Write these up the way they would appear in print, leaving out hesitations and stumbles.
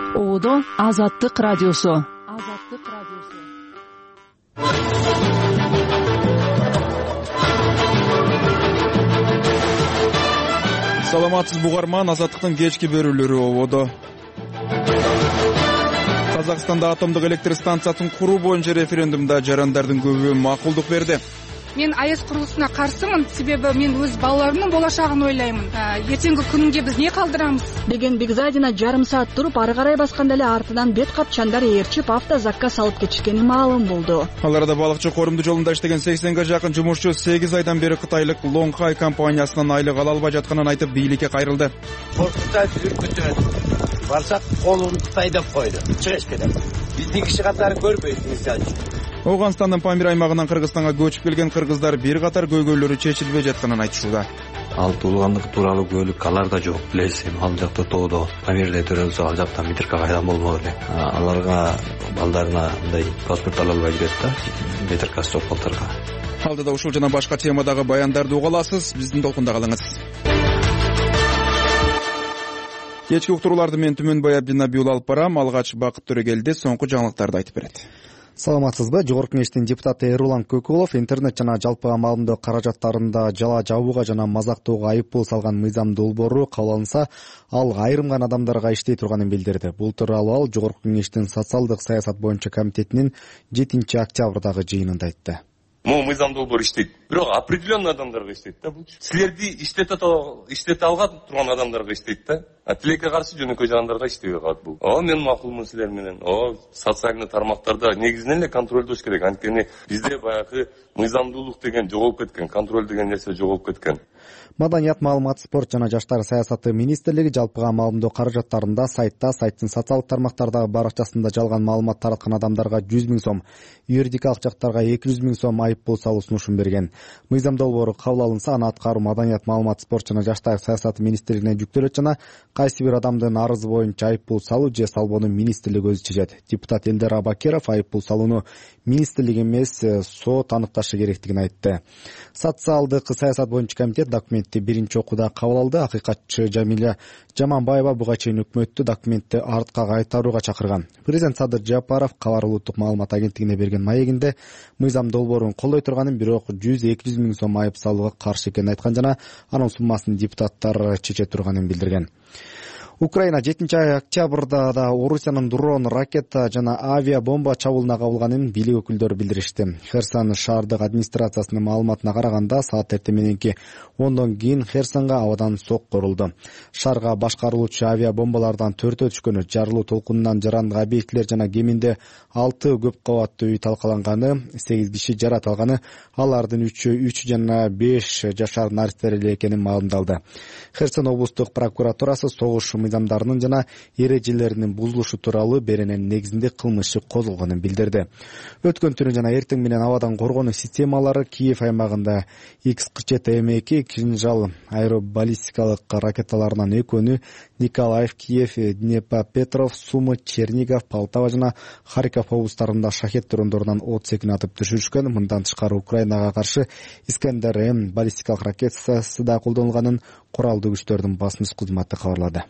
Оодо Азаттык радиосу. Саламатсыз бугарман, Азаттыктын кечки берүүлөрү ободо. Казакстанда атомдук электр станциясын куруу боюнча референдумда жарандардын көбү макулдук берди. Мен АЭС курулушуна каршымын, себеби мен өз балаларымдын болашагын ойлоймун. Эртеңки күнгө биз не калдырамыз деген Бигзадина жарым саат туруп ары карай басканда эле артынан бет капчандар ээрчип автозакка салып кетишкени маалым болду. Аларда балыкчы корумду жолунда иштеген 80ге жакын жумушчу 8 айдан бери кытайлык Лонгхай компаниясынан айлык ала албай жатканын айтып бийликке кайрылды. Коркутта жүрүп барсак колун Кытай деп койду. Чыгыш керек. Биздин киши катары көрбөйт мисалы. Ауганстандын Памир аймагынан Кыргызстанга көчүп келген кыргыздар бир катар көйгөйлөрү чечилбей жатканын айтышууда. Ал туулгандык тууралуу көөлүк алар да жок, билесиз, ал жакта тоодо Памирде төрөлсө ал жактан Митрка кайдан болмок эле. Аларга балдарына мындай паспорт ала албай жүрөт да, Митрка стоп калтырга. Алдыда ушул жана башка темадагы баяндарды уга аласыз, биздин толкунда калыңыз. Кечки уктурууларды мен Түмөнбай Абдинабиул алып барам. Алгач Бакыт Төрөгелди соңку жаңылыктарды айтып берет. Саламатсызбы? Жогорку кеңештин депутаты Эрулан Көкулов интернет жана жалпыга маалымдоо каражаттарында жала жабууга жана мазактоого айыппул салган мыйзам долбоору кабыл алынса, ал айрым гана адамдарга иштей турганын билдирди. Бул тууралуу ал Жогорку кеңештин социалдык саясат боюнча комитетинин 7-октябрдагы жыйынында айтты. Могу мыйзам долбоор иштейт, бирок определенный адамдарга иштейт да бул. Силерди иштете алган турган адамдарга иштейт да. Тилекке каршы жөнөкөй жандарга иштебей калат бул. Мен макулмун силер менен. Социальный тармактарда негизинен эле контролдош керек. Анткени бизде баягы мыйзамдуулук деген жоголуп кеткен, контроль деген нерсе жоголуп кеткен. Маданият, маалымат, спорт жана жаштар саясаты министрлиги жалпыга маалымдоо каражаттарында сайттын социалдык тармактардагы баракчасында жалган маалымат тараткан адамдарга 100 000 сом, юридикалык жактарга 200 000 сом айыппул салуу сунушун берген. Мыйзам долбоору кабыл алынса, аны аткаруу Маданият, маалымат, спорт жана жаштар саясаты министрлигине жүктөлөт жана кайсы бир адамдын арызы боюнча айыппул салуу же салбоону министрлик өзү чечет. Депутат Элдер Абакеров айыппул салууну министрлик эмес, сот аныкташы керектигин айтты. Социалдык саясат боюнча комитет документти биринчи окууда кабыл алды. Акыйкатчы Жамиля Жаманбаева буга чейин өкмөттү документти артка кайтарууга чакырган. Президент Садыр Жапаров Кабар улуттук маалымат агенттигине берген маегинде мыйзам долбоорун колдой турганын, бирок 100-200 000 сом айып салууга каршы экенин айткан жана анын суммасын депутаттар чече турганын билдирген. Украина 7-октябрда да Орусиянын дрон, ракета жана авиабомба чабуулуна кабылганын бийлик өкүлдөрү билдиришти. Херсон шаардык администрациясынын маалыматына караганда, саат эртең мененки 10дон кийин Херсонго абадан сок корулду. Шаарга башкарылуучу авиабомбалардан 4 түшкөнү, жарылуу толкунунан жарандык объектилер жана кеминде 6 көп кабаттуу үй талкаланганы, 8 киши жарат алганы, алардын 3 жана 5 жашар наристер эле экенин маалымдалды. Херсон облустук прокуратурасы согуш мыйзамдарынын жана эрежелеринин бузулушу тууралуу беренен негизинде кылмыш иши козголгонун билдирди. Өткөн түнү жана эртең менен абадан коргонуу системалары Киев аймагында X-47M2 кинжал аэробаллистикалык ракеталарынан экөөнү Николаев, Киев, Днепропетровск, Сумы, Чернигов, Полтава жана Харьков облустарында шахет дрондорунан 32 атып түшүрүшкөн. Мындан тышкары Украинага каршы Искандер-М баллистикалык ракетасы да колдонулганын куралдуу күчтөрдүн басмыш кызматы кабарлады.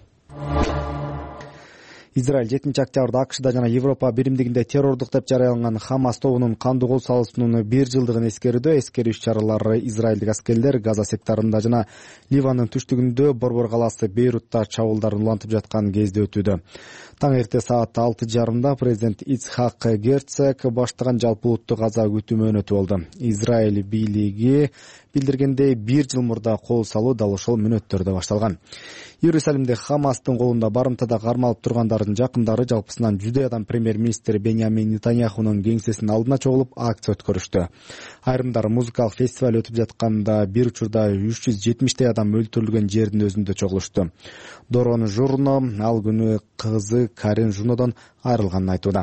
Израиль 7-октябрда АКШда жана Европа биримдигинде террордук деп жарыяланган Хамас тобунун кандуу кол салуусунун 1 жылдыгын эскерүүдө эскерүү иш-чаралары израилдик аскерлер Газа секторунда жана Ливандын түштүгүндө Борбор калаасы Бейрутта чабуулдарын улантып жаткан кезде өтүүдө. Таң эрте саат 6:30 президент Ицхак Герцог баштаган жалпы улуттук Газа күтүү мөөнөтү болду. Израиль бийлиги билдиргендей 1 жыл мурда кол салуу дал ошол мөөнөттөрдө башталган. Иерусалимде Хамастын колунда барымтада кармалып тургандардын жакындары жалпысынан 100 адам премьер-министр Беньямин Нетаньяхунун кеңсесинин алдына чогулуп акция өткөрүштү. Айрымдар музыкалык фестиваль өтүп жатканда бир учурда 370 адам өлтүрүлгөн жердин өзүндө чогулушту. Дорон Журно ал күнү кызы Карин Жунодон айрылганын айтууда.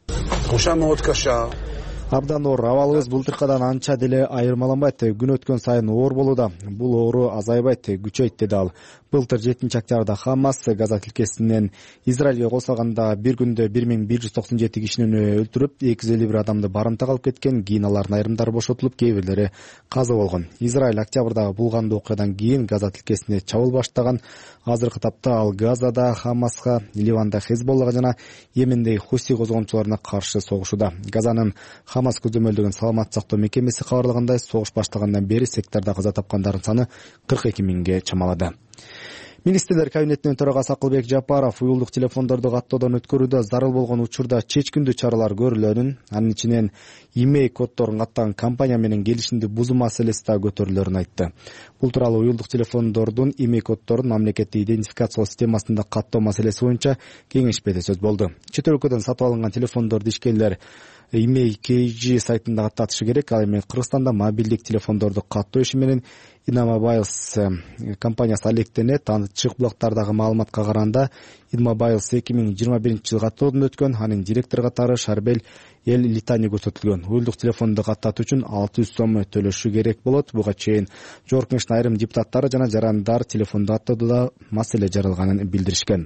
Абдан оор, абалыбыз былтыркадан анча деле айырмаланбайт. Күн өткөн сайын оор болууда. Бул оору азайбайт, күчөйт деди ал. Былтыр 7-октябрда Хамас Газа тилкесинен Израилге кол салганда бир күндө 1197 кишини өлтүрүп, 251 адамды барымтага алып кеткен. Кийин алардын айрымдары бошотулуп, кээ бирлери каза болгон. Израиль октябрдагы булгандуу окуядан кийин Газа тилкесине чабуул баштаган. Азыркы тапта ал Газада Хамаска, Ливанда Хезболлага жана Йемендеги Хуси козгоончуларына каршы согушууда. Газанын Хамас көзөмөлдөгөн саламат сактоо мекемеси кабарлагандай, согуш баштагандан бери сектордо каза тапкандардын саны 42 миңге чамалады. Министрлер кабинетинин төрагасы Акылбек Жапаров уюлдук телефондорду каттоодон өткөрүүдө зарыл болгон учурда чечкиндүү чаралар көрүлөөрүн, анын ичинен имей коддорун каттаган компания менен келишимди бузуу маселеси да көтөрүлөөрүн айтты. Бул тууралуу уюлдук телефондордун имей коддорун мамлекеттик идентификациялоо системасында каттоо маселеси боюнча кеңешмеде сөз болду. Чет өлкөдөн сатып алынган телефондорду ишкерлер имей KG сайтында каттатышы керек. Ал эми Кыргызстанда мобилдик телефондорду каттоо иши менен Inmobiles компаниясы алектенет. Чык булактардагы маалыматка караганда Inmobiles 2021 жылы каттоодон өткөн. Анын директору катары Шарбел Эл Литани көрсөтүлгөн. Уюлдук телефонду каттатуу үчүн 600 сом төлөшү керек болот. Буга чейин Жогорку Кеңештин айрым депутаттары жана жарандар телефонду каттоодо маселе жаралганын билдиришкен.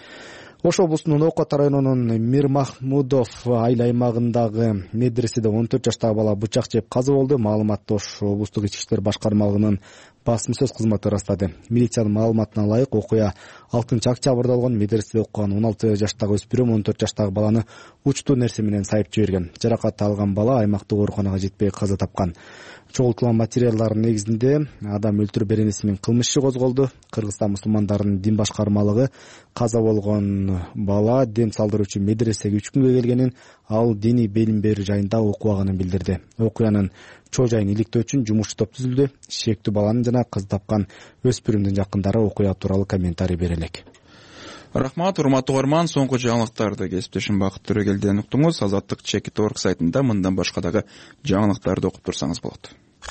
Ош облусунун Окот районунун Мир Махмудов айыл аймагындагы медреседе 14 жаштагы бала бычак жеп каза болду. Маалыматты Ош облустук ички иштер башкармалыгынын басым сөз кызматы ырастады. Милициянын маалыматына ылайык, окуя 6-октябрда болгон. Медреседе окуган 16 жаштагы өспүрүм 14 жаштагы баланы учтуу нерсе менен сайып жиберген. Жаракат алган бала аймактык ооруканага жетпей каза тапкан. Чогултулган материалдардын негизинде адам өлтүрүү беренеси менен кылмыш иши козголду. Кыргызстан мусулмандарынын дин башкармалыгы каза болгон бала дем салдыруучу медресеге 3 күнгө келгенин, ал диний билим берүү жайында окубаганын билдирди. Окуянын чоо жайын иликтөө үчүн жумушчу топ түзүлдү. Шектүү баланын жана кыз тапкан өспүрүмдүн жакындары окуя тууралуу комментарий бере элек. Рахмат, урматтуу угарман, соңку жаңылыктарды кесиптешим Бакыт Төрөгелден уктуңуз. Азаттык Чекит.org сайтында мындан башка дагы жаңылыктарды окуп турсаңыз болот.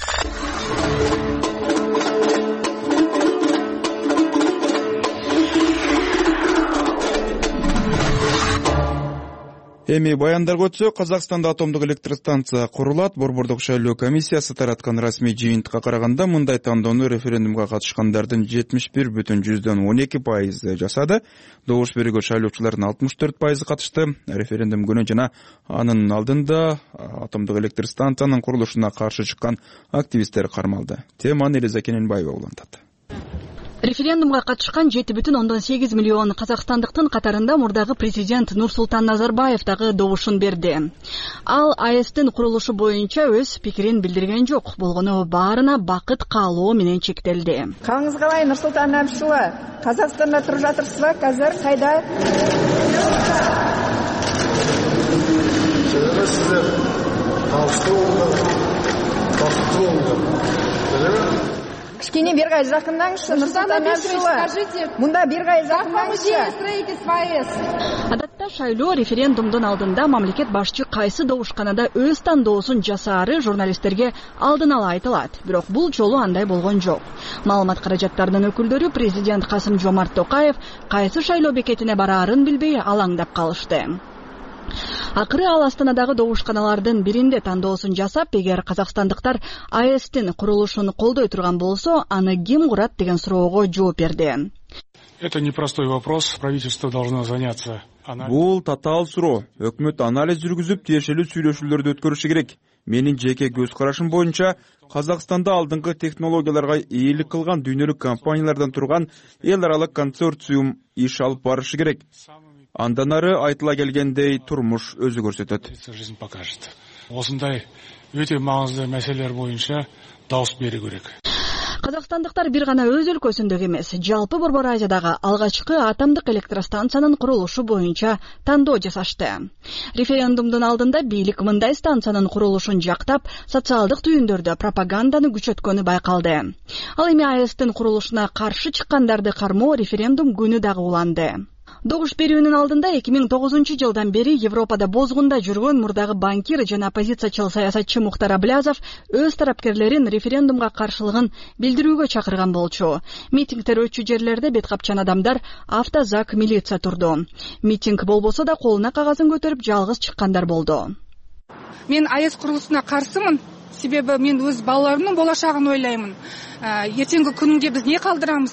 Эми баяндарга өтсөк, Казакстанда атомдук электростанция курулат. Борбордук шайлоо комиссиясы тараткан расмий жыйынтыкка караганда, мындай тандоону референдумга катышкандардын 71,12% жасады. Добуш берүүгө шайлоочулардын 64% катышты. Референдум күнү жана анын алдында атомдук электростанциянын курулушуна каршы чыккан активисттер кармалды. Теманы Элиза Кененбаева улантат. Референдумга катышкан 7,8 миллион казакстандыктын катарында мурдагы президент Нурсултан Назарбаев дагы добушун берди. Ал АЭСтин курулушу боюнча өз пикирин билдирген жок. Болгону баарына бакыт каалоо менен чектелди. Каңыз калай, Нурсултан Абишұлы? Казакстанда туруп жатырсызбы? Казыр кайда? Кішкене бергай жақындаңызшы, Нурсултан Абишұлы. Мында бергай жақындаңызшы. Адатта шайлоо референдумдун алдында мамлекет башчы кайсы добушканада өз тандоосун жасаары журналисттерге алдын ала айтылат. Бирок бул жолу андай болгон жок. Маалымат каражаттарынын өкүлдөрү президент Касым-Жомарт Токаев кайсы шайлоо бекетине бараарын билбей алаңдап калышты. Акыры ал Астанадагы добушканалардын биринде тандоосун жасап, эгер казакстандыктар АЭСтин курулушун колдой турган болсо, аны ким курат деген суроого жооп берди. Это непростой вопрос, правительство должно заняться. Бул татаал суроо. Өкмөт анализ жүргүзүп, тиешелүү сүйлөшүүлөрдү өткөрүшү керек. Менин жеке көз карашым боюнча, Казакстанда алдыңкы технологияларга ээлик кылган дүйнөлүк компаниялардан турган эл аралык консорциум иш алып барышы керек. Андан ары айтыла келгендей турмуш өзү көрсөтөт. Осындай өтө маңызды маселелер боюнча дауыс берүү керек. Казакстандыктар бир гана өз өлкөсүндөгү эмес, жалпы Борбор Азиядагы алгачкы атомдук электростанциянын курулушу боюнча тандоо жасашты. Референдумдун алдында бийлик мындай станциянын курулушун жактап, социалдык түйүндөрдө пропаганданы күчөткөнү байкалды. Ал эми АЭСтин курулушуна каршы чыккандарды кармоо референдум күнү дагы уланды. Добуш берүүнүн алдында 2009 жылдан бери Европада бозгунда жүргөн мурдагы банкир жана оппозициячыл саясатчы Мухтар Аблязов өз тарапкерлерин референдумга каршылыгын билдирүүгө чакырган болчу. Митингдер өтчү жерлерде бет капчан адамдар, автозак, милиция турду. Митинг болбосо да колуна кагазын көтөрүп жалгыз чыккандар болду. Мен АЭС курулушуна каршымын. Себеби мен өз балаларымдын болашагын ойлаймын. Эртеңки күнгө биз не калдырамыз?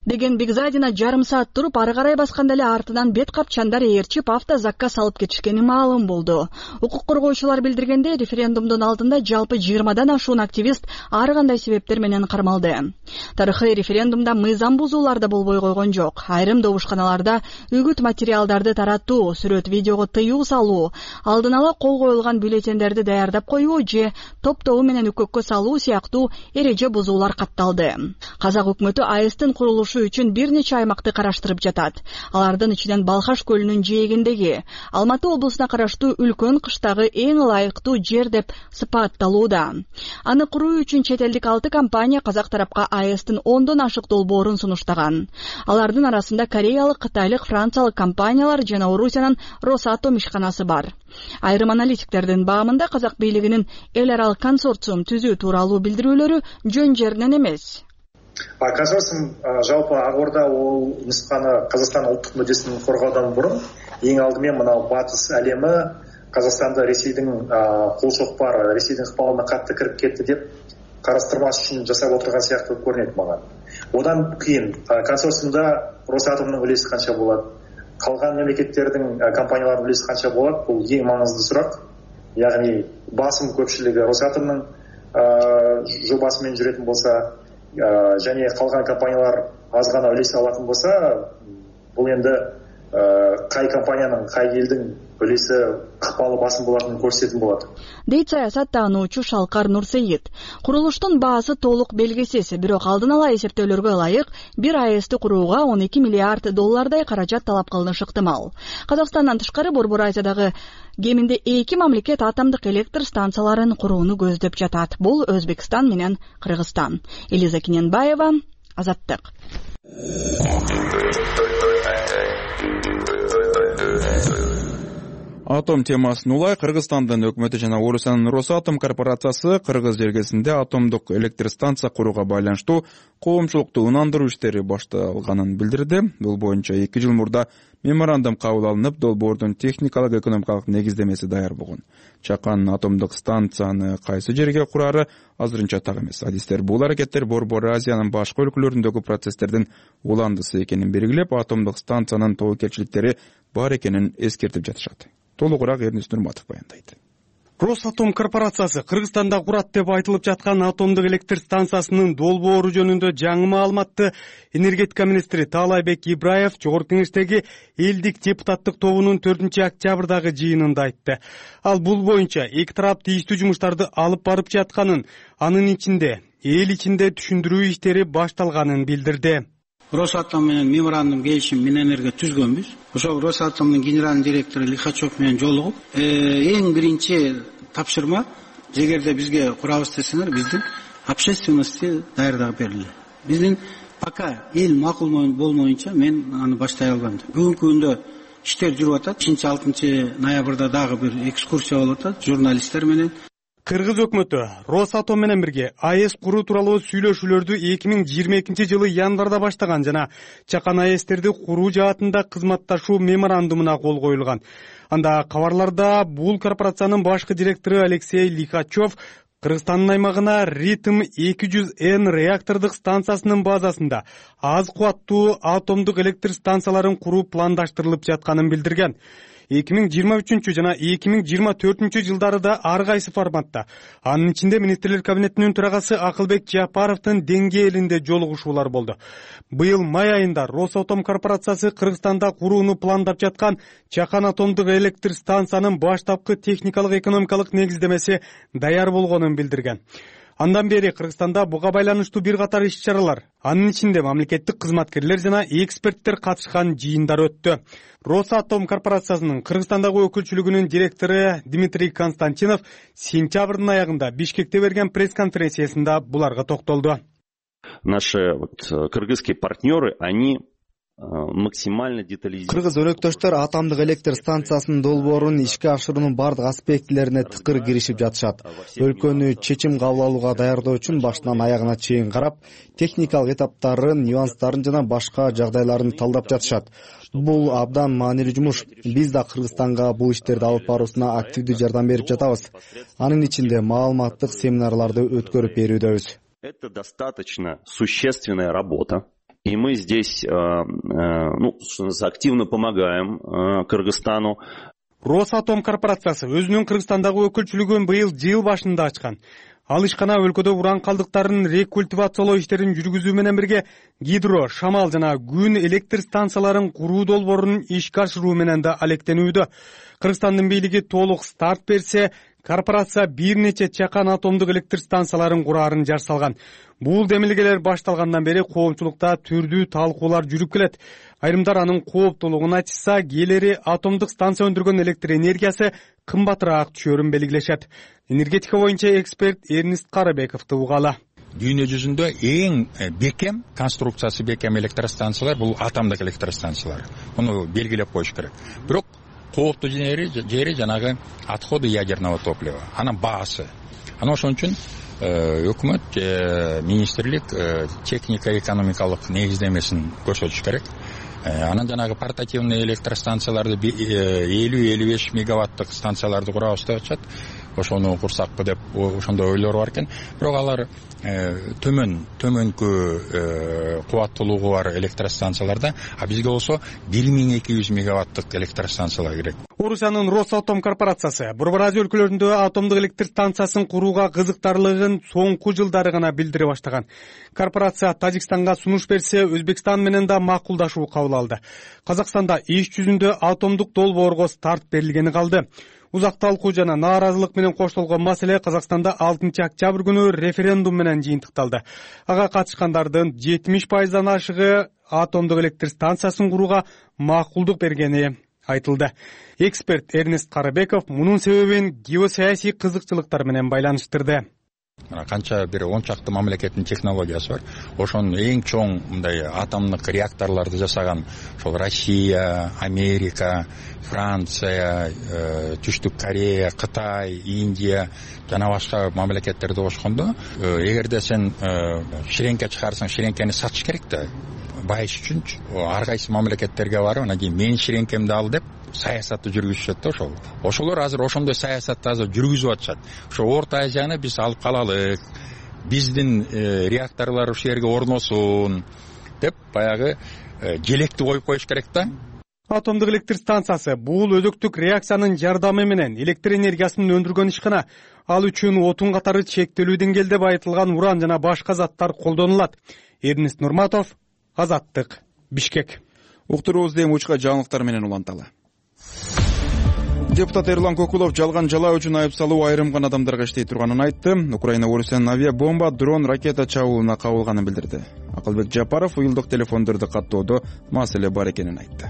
деген Бигзадина жарым саат туруп ары карай басканда эле артынан бет капчандар ээрчип автозакка салып кетишкени маалым болду. Укук коргоочулар билдиргендей, референдумдун алдында жалпы 20дан ашуун активист ар кандай себептер менен кармалды. Тарыхый референдумда мыйзам бузуулар да болбой койгон жок. Айрым добушканаларда үгүт материалдарды таратуу, сүрөт видеого тыюу салуу, алдын ала кол коюлган бюллетендерди даярдап коюу же топтоо менен үкөккө салуу сыяктуу эреже бузуулар катталды. Казак өкмөтү АЭСтин курулушу үчүн бир нече аймакты караштырып жатат. Алардын ичинен Балхаш көлүнүн жээгиндеги Алматы облусуна караштуу үлкөн кыштагы эң ылайыктуу жер деп сыпатталууда. Аны куруу үчүн чет элдик 6 компания казак тарапка АЭСтин 10дон ашык долбоорун сунуштаган. Алардын арасында кореялык, кытайлык, франциялык компаниялар жана Орусиянын Росатом ишканасы бар. Айрым аналитиктердин баамында казак бийлигинин эл аралык консорциум түзүү тууралуу билдирүүлөрү жөн жеринен эмес. Консорциум жалпы Акорда ол нұсқаны Қазақстан ұлттық мүддесін қорғаудан бұрын ең алдымен мынау батыс әлемі Қазақстанды Ресейдің қолшоқпары, Ресейдің ықпалына қатты кіріп кетті деп қарастырмас үшін жасап отырған сияқты көрінеді маған. Одан кейін консорциумда Росатомның үлесі қанша болады, қалған мемлекеттердің компаниялардың үлесі қанша болады, бұл ең маңызды сұрақ. Яғни басым көпшілігі Росатомның жобасымен жүретін болса, және қалған компаниялар аз ғана үлес алатын болса, бұл енді қай компанияның, қай елдің үлесі ықпалы басым болатынын көрсететін болады. Дейт саясаттануучу Шалкар Нурсейит. Курулуштун баасы толук белгисиз, бирок алдын ала эсептөөлөргө ылайык бир АЭСти курууга 12 миллиард доллардай каражат талап кылынышы ыктымал. Казакстандан тышкары Борбор Азиядагы кеминде 2 мамлекет атомдук электр станцияларын курууну көздөп жатат. Бул Өзбекстан менен Кыргызстан. Элиза Киненбаева, Азаттык. Атом темасын улай Кыргызстандын өкмөтү жана Орусиянын Росатом корпорациясы Кыргыз жергесинде атомдук электр станция курууга байланыштуу коомчулукту ынандыруу иштери башталганын билдирди. Бул боюнча 2 жыл мурда меморандум кабыл алынып, долбоордун техникалык экономикалык негиздемеси даяр болгон. Чакан атомдук станцияны кайсы жерге курары азырынча так эмес. Адистер бул аракеттер Борбор Азиянын башка өлкөлөрүндөгү процесстердин уландысы экенин белгилеп, атомдук станциянын тобокелчиликтери бар экенин эскертип жатышат. Толугураак Эрнест Нурматов баяндайт. Росатом корпорациясы Кыргызстанда курат деп айтылып жаткан атомдук электр станциясынын долбоору жөнүндө жаңы маалыматты энергетика министри Таалайбек Ибраев Жогорку Кеңештеги элдик депутаттык тобунун 4-октябрдагы жыйынында айтты. Ал бул боюнча эки тарап тийиштүү жумуштарды алып барып жатканын, анын ичинде эл ичинде түшүндүрүү иштери башталганын билдирди. Росатом менен меморандум келишим мененерге түзгөнбүз. Ошол Росатомдун генеральный директору Лихачев менен жолугуп, эң биринчи тапшырма, эгерде бизге курабыз десеңер, биздин общественности даярдап берилди. Биздин пока эл макул болмоюнча мен аны баштай албайм. Бүгүнкү күндө иштер жүрүп атат. 5-6 ноябрда дагы бир экскурсия болуп атат журналисттер менен. Кыргыз өкмөтү Росатом менен бирге АЭС куруу тууралуу сүйлөшүүлөрдү 2022 жылы январда баштаган жана чакан АЭСтерди куруу жаатында кызматташуу меморандумуна кол коюлган. Анда кабарларда бул корпорациянын башкы директору Алексей Лихачев Кыргызстандын аймагына Ритм 200N реактордук станциясынын базасында аз кубаттуу атомдук электр станцияларын куруу пландаштырылып жатканын билдирген. 2023 жана 2024 жылдары да ар кайсы форматта. Анын ичинде министрлер кабинетинин төрагасы Акылбек Жапаровдун деңгээлинде жолугушуулар болду. Быйыл май айында Росатом корпорациясы Кыргызстанда курууну пландап жаткан Чакан атомдук электр станциянын баштапкы техникалык экономикалык негиздемеси даяр болгонун билдирген. Андан бери Кыргызстанда буга байланыштуу бир катар иш-чаралар, анын ичинде мамлекеттик кызматкерлер жана эксперттер катышкан жыйындар өттү. Росатом корпорациясынын Кыргызстандагы өкүлчүлүгүнүн директору Дмитрий Константинов сентябрдын аягында Бишкекте берген пресс-конференциясында буларга токтолду. Наши кыргызские партнеры, они максимально детализированы. Кыргыз өрөктөштөр атомдук электр станциясынын долбоорун ишке ашыруунун бардык аспектилерине тыкыр киришип жатышат. Өлкөнү чечим кабыл алууга даярдоо үчүн башынан аягына чейин карап, техникалык этаптарын, нюанстарын жана башка жагдайларын талдап жатышат. Бул абдан маанилүү жумуш. Биз да Кыргызстанга бул иштерди алып баруусуна активдүү жардам берип жатабыз. Анын ичинде маалыматтык семинарларды өткөрүп берүүдөбүз. Это достаточно существенная работа. И мы здесь активно помогаем Кыргызстану. Росатом корпорациясы өзүнүн Кыргызстандагы өкүлчүлүгүн быйыл жыл башында ачкан. Ал ишкана өлкөдө уран калдыктарын рекультивациялоо иштерин жүргүзүү менен бирге гидро, шамал жана күн электр станцияларын куруу долбоорун ишке ашыруу менен да алектенүүдө. Кыргызстандын бийлиги толук старт берсе, корпорация бир нече чакан атомдук электр станцияларын кураарын жар салган. Бул демилгелер башталгандан бери коомчулукта түрдүү талкуулар жүрүп келет. Айрымдар анын кооптуулугун айтышса, кээлери атомдук станция өндүргөн электр энергиясы кымбатыраак түшөрүн белгилешет. Энергетика боюнча эксперт Эрнест Карабековду угалы. Дүйнө жүзүндө эң бекем, конструкциясы бекем электростанциялар бул атомдук электростанциялар. Муну белгилеп коюш керек. Бирок кооптуу жери жанагы отходы ядерного топлива. Анын баасы. Ана ошон үчүн өкмөт, министрлик техника экономикалык негиздемесин көрсөтүш керек. Анан жанагы портативный электростанцияларды 50-55 мегаваттык станцияларды курабыз деп атышат. Ошону курсакпы деп ошондой ойлор бар экен. Бирок алар төмөнкү кубаттуулугу бар электростанцияларда, а бизге болсо 1200 мегаваттык электростанциялар керек. Орусиянын Росатом корпорациясы Борбор Азия өлкөлөрүндө атомдук электр станциясын курууга кызыктарлыгын соңку жылдары гана билдире баштаган. Корпорация Тажикстанга сунуш берсе, Өзбекстан менен да макулдашуу кабыл алды. Казакстанда иш жүзүндө атомдук долбоорго старт берилгени калды. Узак талкуу жана нааразылык менен коштолгон маселе Казакстанда 6 октябрь күнү референдум менен жыйынтыкталды. Ага катышкандардын 70%дан ашыгы атомдук электр станциясын курууга макулдук бергени айтылды. Эксперт Эрнест Карабеков мунун себебин геосаясий кызыкчылыктар менен байланыштырды. Канча бир 10 чакты мамлекеттин технологиясы бар. Ошонун эң чоң мындай атомдук реакторлорду жасаган ошол Россия, Америка, Франция, Түштүк Корея, Кытай, Индия жана башка мамлекеттерди кошкондо, эгерде сен ширеңке чыгарсаң, ширеңкени сатыш керек да. Байыш үчүн ар кайсы мамлекеттерге барып, анан кийин менин ширеңкемди ал деп саясатты жүргүзүшөт да ошол. Ошолор азыр ошондой саясатты азыр жүргүзүп атышат. Ошо Орто Азияны биз алып калалык, биздин реакторлор ушул жерге орносун деп баягы желекти коюп коюш керек да. Атомдук электр станциясы бул өзөктүк реакциянын жардамы менен электр энергиясын өндүргөн ишкана. Ал үчүн отун катары чектелүү деңгээлде байытылган уран жана башка заттар колдонулат. Эрнест Нурматов, Азаттык, Бишкек. Уктуруубузду эми учка жаңылыктар менен уланталы. Депутат Эрлан Көкүлов жалган жалаа үчүн айып салуу айрым адамдарга иштей турганын айтты. Украина Орусиянын авиабомба, дрон, ракета чабуулуна кабылганын билдирди. Акылбек Жапаров уюлдук телефондорду каттоодо маселе бар экенин айтты.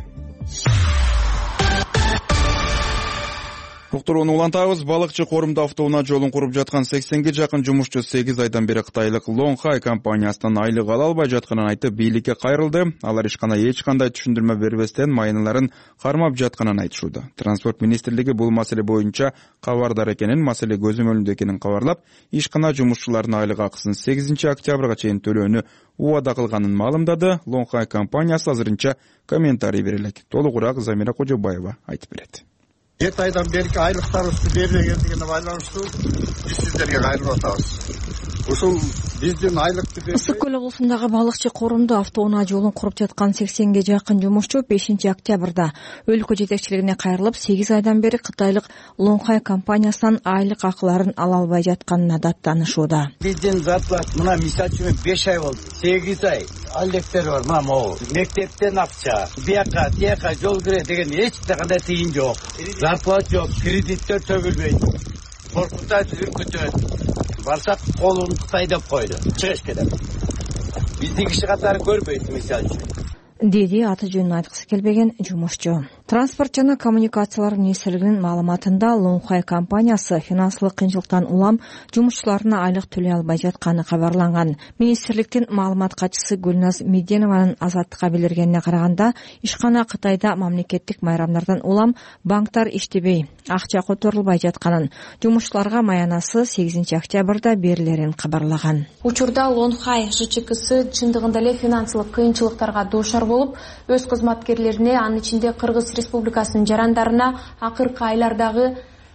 Уктурууну улантабыз. Балыкчы корумда автоунаа жолун куруп жаткан 80ге жакын жумушчу 8 айдан бери кытайлык Longhai компаниясынан айлык ала албай жатканын айтып, бийликке кайрылды. Алар ишкана эч кандай түшүндүрмө бербестен майныларын кармап жатканын айтышууда. Транспорт министрлиги бул маселе боюнча кабардар экенин, маселе көзөмөлүндө экенин кабарлап, ишкана жумушчулардын айлык акысын 8 октябрга чейин төлөөнү убада кылганын маалымдады. Longhai компаниясы азырынча комментарий берелек. Толугураак Замира Кожобаева айтып берет. 7 айдан берки айлыктарыбызды бербегендигине байланыштуу биз сиздерге кайрылып атабыз. Ушул биздин айлыкты Ысык көл облусундагы балыкчы корумда автоунаа жолун куруп жаткан 80ге жакын жумушчу 5 октябрда өлкө жетекчилигине кайрылып, 8 айдан бери кытайлык Longhai компаниясынан айлык акыларын ала албай жатканына даттанышууда. Биздин зарплат мына мисал үчүн 5 ай болду. 8 ай алектер бар, мына могу. Мектептен акча, бияка, тияка жол кире деген эч кандай тыйын жок. Зарплат жок, кредиттер төбөлбөйт. Коркунтат үркүтөт. Барсак колун Кытай деп койду. Чыгыш керек. Биздин киши катары көрбөйт мисал үчүн. Деди аты жөнүн айткысы келбеген жумушчу. Транспорт жана коммуникациялар министрлигинин маалыматында Longhai компаниясы финансылык кыйынчылыктан улам жумушчуларына айлык төлөй албай жатканы кабарланган. Министрликтин маалымат катчысы Гүлназ Меденованын Азаттыкка билдиргенине караганда, ишкана Кытайда мамлекеттик майрамдардан улам банктар иштебей, акча которулбай жатканын, жумушчуларга маянасы 8 октябрда берилерин кабарлаган. Учурда Longhai ЖЧКсы чындыгында эле финансылык кыйынчылыктарга дуушар болуп, өз кызматкерлерине, анын ичинде Кыргыз Республикасынын жарандарына акыркы айлардагы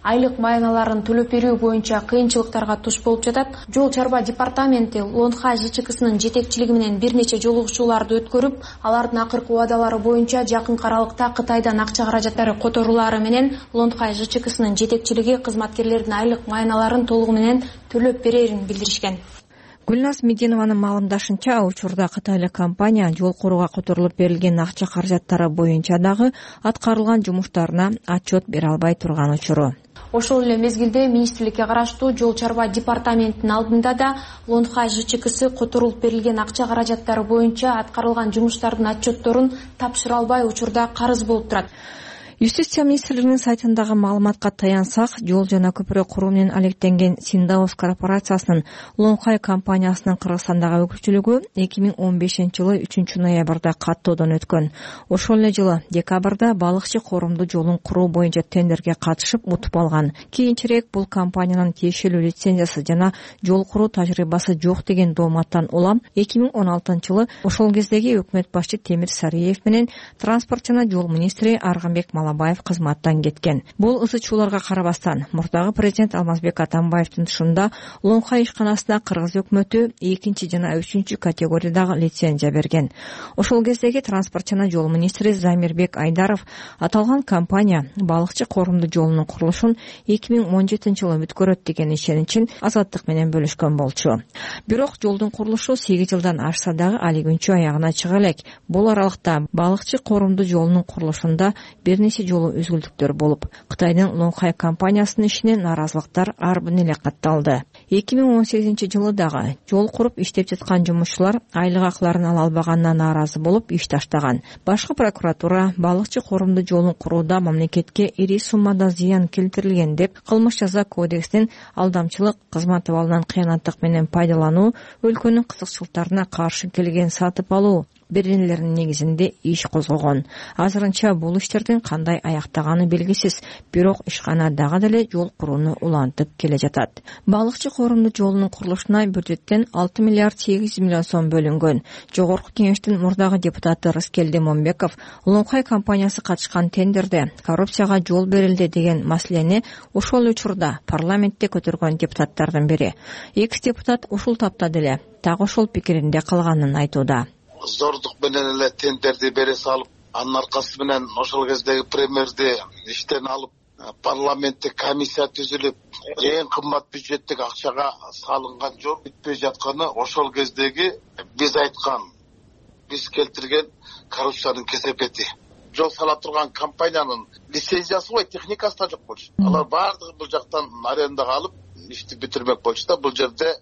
айлык маяналарын төлөп берүү боюнча кыйынчылыктарга туш болуп жатат. Жол чарба департаменти Лонхай ЖЧКсынын жетекчилиги менен бир нече жолугушууларды өткөрүп, алардын акыркы убадалары боюнча жакынкы аралыкта Кытайдан акча каражаттары которулары менен Лонхай ЖЧКсынын жетекчилиги кызматкерлердин айлык маяналарын толугу менен төлөп берерин билдиришкен. Гүлназ Мединованын маалымдашынча, учурда кытайлык компания жол курууга которулуп берилген акча каражаттары боюнча дагы аткарылган жумуштарына отчет бере албай турган учуру. Ошол эле мезгилде министрликке караштуу жол чарба департаментинин алдында да Лонхай ЖЧКсы которулуп берилген акча каражаттары боюнча аткарылган жумуштардын отчетторун тапшыра албай учурда карыз болуп турат. Юстиция министрлигинин сайтындагы маалыматка таянсак, жол жана көпүрө куруу менен алектенген Синдаус корпорациясынын Лонхай компаниясынын Кыргызстандагы өкүлчүлүгү 2015-жылы 3-ноябрда каттоодон өткөн. Ошол эле жылы декабрда балыкчы корумду жолун куруу боюнча тендерге катышып утуп алган. Кийинчерээк бул компаниянын тиешелүү лицензиясы жана жол куруу тажрыйбасы жок деген дооматтан улам 2016-жылы ошол кездеги өкмөт башчы Темир Сариев менен транспорт жана жол министри Арганбек Малабаев кызматтан кеткен. Бул ызы-чууларга карабастан, мурдагы президент Алмазбек Атамбаевдин тушунда Лонхай ишканасына Кыргыз өкмөтү 2 жана 3 категориядагы лицензия берген. Ошол кездеги транспорт жана жол министри Замирбек Айдаров аталган компания балыкчы корумду жолунун курулушун 2017-жылы бүткөрөт деген ишеничин Азаттык менен бөлүшкөн болчу. Бирок жолдун курулушу 8 жылдан ашса дагы али күнчө аягына чыга элек. Бул аралыкта балыкчы корумду жолунун курулушунда бир нече жолу үзгүлтүктөр болуп, Кытайдын Лонхай компаниясынын ишине наразылыктар арбын эле катталды. 2018-жылы дагы жол куруп иштеп жаткан жумушчулар айлык акыларын ала албаганына нааразы болуп иш таштаган. Башкы прокуратура балыкчы корумду жолун курууда мамлекетке ири суммада зыян келтирилген деп кылмыш жаза кодексинин алдамчылык, кызмат абалынан кыянаттык менен пайдалануу, өлкөнүн кызыкчылыктарына каршы келген сатып алуу беренелеринин негизинде иш козгогон. Азырынча бул иштердин кандай аяктаганы белгисиз, бирок ишкана дагы деле жол курууну улантып келе жатат. Балыкчы корумду жолунун курулушуна бюджеттен 6 миллиард 800 миллион сом бөлүнгөн. Жогорку кеңештин мурдагы депутаты Рыскелди Момбеков Лонхай компаниясы катышкан тендерде коррупцияга жол берилди деген маселени ошол учурда парламентте көтөргөн депутаттардын бири. Экс-депутат ушул тапта деле так ошол пикиринде калганын айтууда. Зордук менен эле тендерди бере салып, анын аркасы менен ошол кездеги премьерди иштен алып, парламентте комиссия түзүлүп, эң кымбат бюджеттик акчага салынган жол бүтпөй жатканы ошол кездеги биз айткан, биз келтирген коррупциянын кесепети. Жол сала турган компаниянын лицензиясы бай, техникасы да жок болчу. Алар баардыгы бул жактан арендага алып, ишти бүтүрмөк болчу да, бул жерде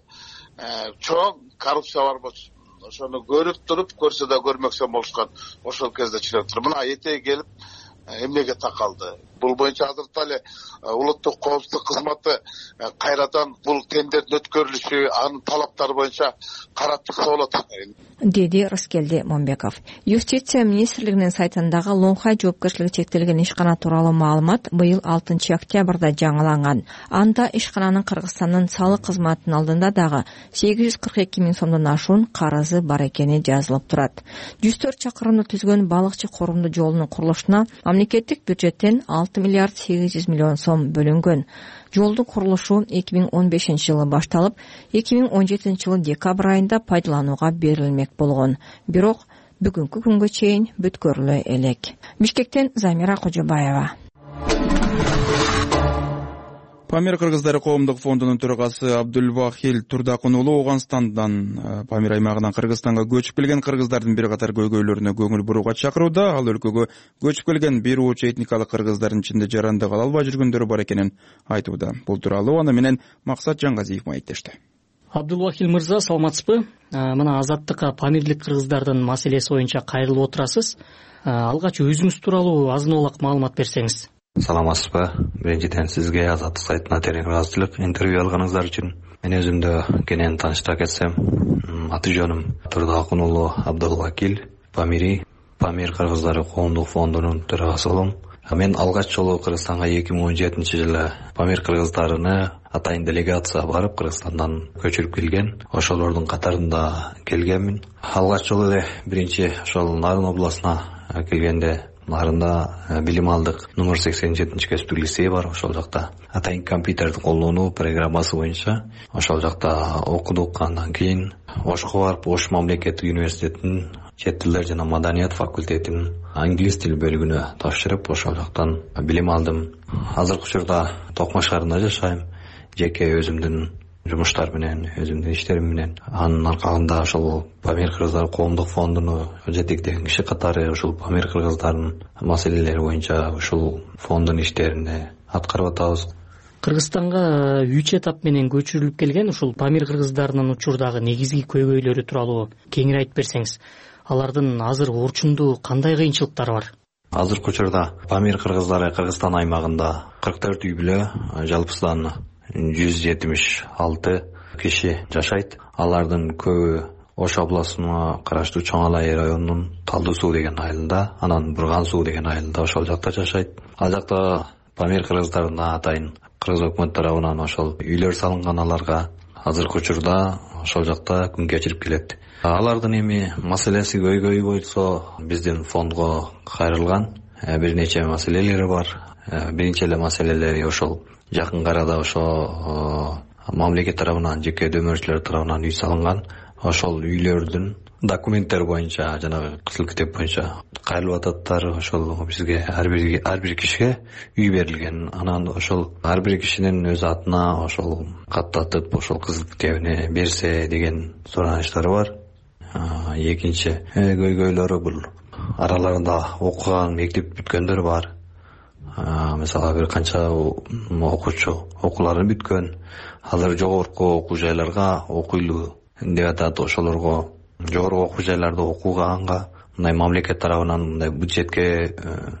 чоң коррупция бар болчу. Ошону көрүп туруп, көрсө да көрмөксө болушкан. Ошол кезде чыгып туруп, мына этеги келип эмнеге такалды. Бул боюнча азыркы эле улуттук коопсуздук кызматы кайрадан бул тендердин өткөрүлүшү, анын талаптары боюнча карап чыкса болот, деди Рыскелди Момбеков. Юстиция министрлигинин сайтындагы Лонхай жоопкерчилиги чектелген ишкана тууралуу маалымат быйыл 6 октябрда жаңыланган. Анда ишкананын Кыргызстандын салык кызматынын алдында дагы 842 миң сомдон ашуун карызы бар экени жазылып турат. 104 чакырымды түзгөн балыкчы корумду жолунун курулушуна мамлекеттик бюджеттен 6 миллиард 800 миллион сом бөлүнгөн. Жолдун курулушу 2015-жылы башталып, 2017-жылы декабрь айында пайдаланууга берилмек болгон. Бирок бүгүнкү күнгө чейин бүткөрүлө элек. Бишкектен Замира Кожобаева. Памир кыргыздары коомдук фондунун төрагасы Абдулвахил Турдакун уулу Ооганстандан Памир аймагынан Кыргызстанга көчүп келген кыргыздардын бир катар көйгөйлөрүнө көңүл бурууга чакырууда. Ал өлкөгө көчүп келген бир ууч этникалык кыргыздардын ичинде жарандык ала албай жүргөндөрү бар экенин айтууда. Бул тууралуу аны менен Максат Жаңгазиев маектешти. Абдулвахил мырза, саламатсызбы? Мына Азаттыкка памирлик кыргыздардын маселеси боюнча кайрылып отурасыз. Алгач өзүңүз тууралуу азын аулак маалымат берсеңиз. Саламатсызбы? Биринчиден сизге Азаттык сайтына терең ыраазычылык интервью алганыңыздар үчүн. Мен өзүмдү кенен тааныштыра кетсем, аты жөнүм Турдакун уулу Абдулвахил, Памир кыргыздары коомдук фондунун төрагасы болом. Мен алгач жолу Кыргызстанга 2017-жылы Памир кыргыздарыны атайын делегация барып Кыргызстандан көчүрүп келген. Ошолордун катарында келгенмин. Алгач жолу эле биринчи ошол Нарын областына келгенде Нарында билим алдык. Номер 87 кәсиптик лицей бар. Ошол жакта атайын компьютерди колдонуу программасы боюнча ошол жакта окудук. Андан кийин Ошко барып, Ош мамлекеттик университетинин чет тилдер жана маданият факультетинин англис тил бөлүгүнө тапшырып, ошол жактан билим алдым. Азыркы учурда Токмак шаарында жашайм. Жеке өзүмдүн жумуштар менен, өзүмдүн иштерим менен. Анын аркагында ошол Памир кыргыздар коомдук фондуну жетектеген киши катары ушул Памир кыргыздардын маселелери боюнча ушул фонддун иштерин аткарып атабыз. Кыргызстанга 3 этап менен көчүрүлүп келген ушул Памир кыргыздарынын учурдагы негизги көйгөйлөрү тууралуу кеңири айтып берсеңиз. Алардын азыр орчунду кандай кыйынчылыктары бар? Азыркы учурда Памир кыргыздары Кыргызстан аймагында 44 үй бүлө, жалпысынан 176 киши жашайт. Алардын көбү Ош областына караштуу Чоң Алай районунун Талдуу суу деген айылында, анан Бурган суу деген айылында ошол жакта жашайт. Ал жакта Памир кыргыздарына атайын Кыргыз өкмөт тарабынан ошол үйлөр салынган аларга. Азыркы учурда ошол жакта күн кечирип келет. Алардын эми маселеси көйгөйү болсо биздин фондго кайрылган бир нече маселелери бар. Биринчи эле маселелери ошол жакын арада ошо мамлекет тарабынан, жеке дөмөрчүлөр тарабынан үй салынган. Ошол үйлөрдүн документтери боюнча, жанагы кызыл китеп боюнча кайрылып ататтар. Ошол бизге ар бир кишиге үй берилген. Анан ошол ар бир кишинин өз атына ошол каттатып, ошол кызыл китебине берсе деген суранычтары бар. Экинчи көйгөйлөрү бул араларында окуган, мектеп бүткөндөр бар. Мисалы бир канча окуучу окуулары бүткөн, алар жогорку окуу жайларга окуйлуу деп атат. Ошолорго жогорку окуу жайларда окуганга мындай мамлекет тарабынан мындай бюджетке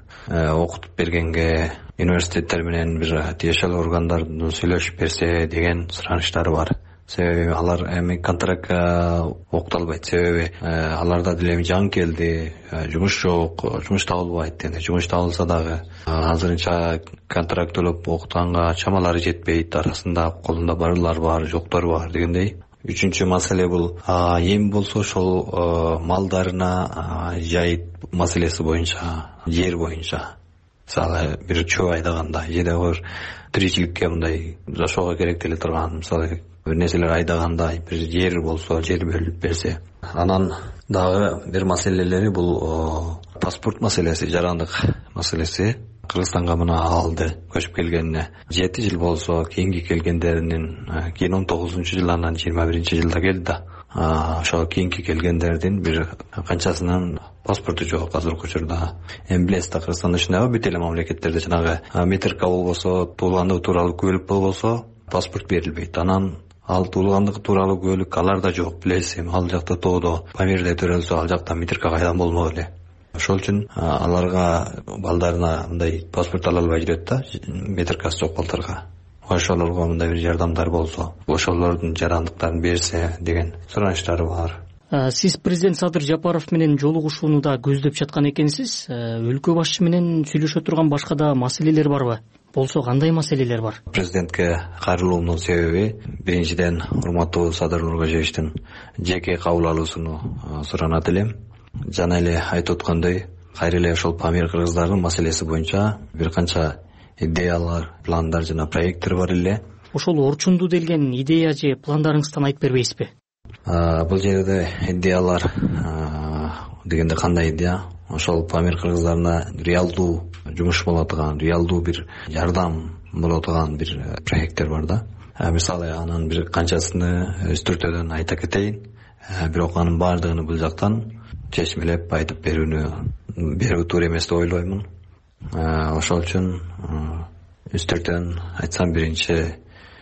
окутуп бергенге университеттер менен бир тиешелүү органдардын сүйлөшүп берсе деген суранычтары бар. Себеби алар эми контракт окталбайт. Себеби аларда деле жаңы келди, жумуш жок, жумуш табылбайт. Эми жумуш табылса дагы азырынча контракт төлөп окутканга чамалары жетпейт. Арасында колунда барлар бар, жоктор бар дегендей. Үчүнчү маселе бул эми болсо ошол малдарына жайыт маселеси боюнча, жер боюнча. Мисалы бир чөп айдаганда, жеде бир тиричиликке мындай жашоого керек деле турган, мисалы бир нерселер айдаганда бир жер болсо, жер бөлүп берсе. Анан дагы бир маселелери бул паспорт маселеси, жарандык маселеси. Кыргызстанга мына алды көчүп келгенине 7 жыл болсо, кийинки келгендеринин кийин 19-жылдан 21-жылда келди да. Ошо кийинки келгендердин бир канчасынын паспорту жок азыркы учурда. Эми билесиз да, Кыргызстан ичиндеги бүт эле мамлекеттерде жанагы метрика болбосо, туулгандык тууралуу күбөлүк болбосо паспорт берилбейт. Анан ал туулгандык тууралуу күбөлүк аларда жок, билесиз. Эми ал жакта тоодо Памирде төрөлсө, ал жакта метрика кайдан болмок эле. Ошол үчүн аларга балдарына мындай паспорт ала албай жүрөт да, метрикасы жок балдарга. Ошолорго мындай бир жардамдар болсо, ошолордун жарандыктарын берсе деген суранычтары бар. Сиз президент Садыр Жапаров менен жолугушууну да көздөп жаткан экенсиз. Өлкө башчысы менен сүйлөшө турган башка да маселелер барбы? Болсо кандай маселелер бар? Президентке кайрылуумдун себеби биринчиден урматтуу Садыр Нуркожоевичтин жеке кабыл алуусуну суранат элем. Жана эле айтып өткөндөй, кайра эле ошол Памир кыргыздарынын маселеси боюнча бир канча идеялар, пландар жана проекттер бар эле. Ошол орчунду делген идея же пландарыңыздан айтып бербейсизби? Бул жерде идеялар дегенде кандай идея? Ошол Памир кыргыздарына реалдуу жумуш боло турган, реалдуу бир жардам боло турган бир проекттер бар да. Мисалы анын бир канчасыны өстүртөдөн айта кетейин. Бирок анын баардыгын бул жактан чечмелеп айтып берүү туура эмес деп ойлоймун. Ошол үчүн үстүртөн айтсам биринчи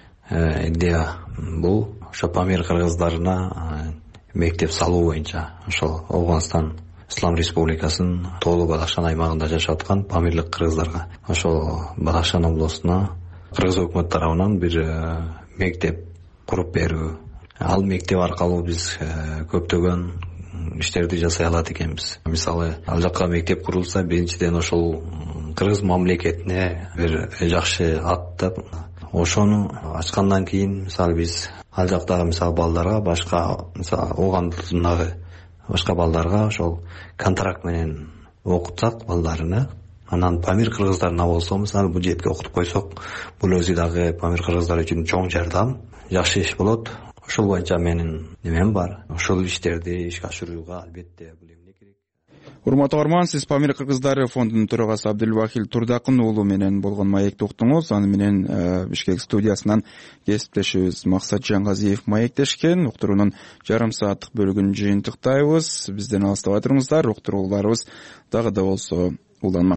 идея бул ошо Памир кыргыздарына мектеп салуу боюнча. Ошол Афганстан Ислам Республикасынын Тоолуу Бадахшан аймагында жашап аткан памирлик кыргыздарга ошол Бадахшан областуна Кыргыз өкмөт тарабынан бир мектеп куруп берүү. Ал мектеп аркылуу биз көптөгөн иштерди жасай алат экенбиз. Мисалы, ал жакка мектеп курулса, биринчиден ошол кыргыз мамлекетине бир жакшы аттап, ошону ачкандан кийин, мисалы биз ал жактагы мисалы балдарга, башка мисалы Оогандагы башка балдарга ошол контракт менен окутсак балдарыны, анан Памир кыргыздарына болсо мисалы бюджетке окутуп койсок, бул өзү дагы Памир кыргыздар үчүн чоң жардам, жакшы иш болот. Ошол боюнча менин немем бар. Ошол иштерди ишке ашырууга албетте бул эмне керек. Урматтуу угарман, сиз Памир кыргыздары фондунун төрагасы Абдылвахил Турдакын уулу менен болгон маекти уктуңуз. Аны менен Бишкек студиясынан кесиптешибиз Максат Жаңгазиев маектешкен. Уктуруунун жарым сааттык бөлүгүн жыйынтыктайбыз. Бизден алыстабай туруңуздар. Уктурууларыбыз дагы да болсо уланмак.